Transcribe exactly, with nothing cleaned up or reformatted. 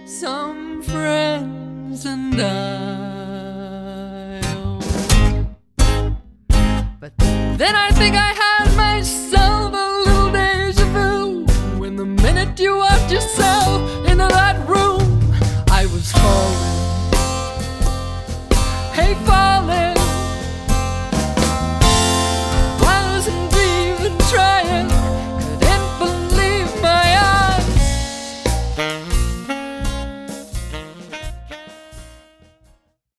some friends and I. But then I think I had myself